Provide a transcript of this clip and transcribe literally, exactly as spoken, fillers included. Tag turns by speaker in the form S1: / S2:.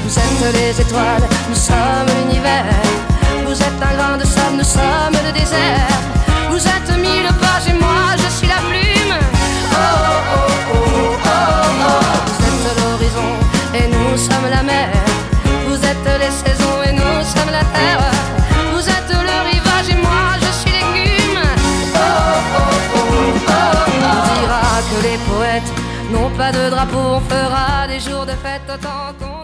S1: Vous êtes les étoiles, nous sommes l'univers. Vous êtes un grain de sable, nous sommes le désert. Vous êtes mille pages et moi je suis la plume. Oh oh oh oh oh oh. Vous êtes l'horizon et nous sommes la mer. Vous êtes les saisons et nous sommes la terre. Vous êtes le rivage et moi je suis l'écume. Oh oh oh oh oh. On dira que les poètes n'ont pas de drapeau. On fera des jours de fête autant qu'on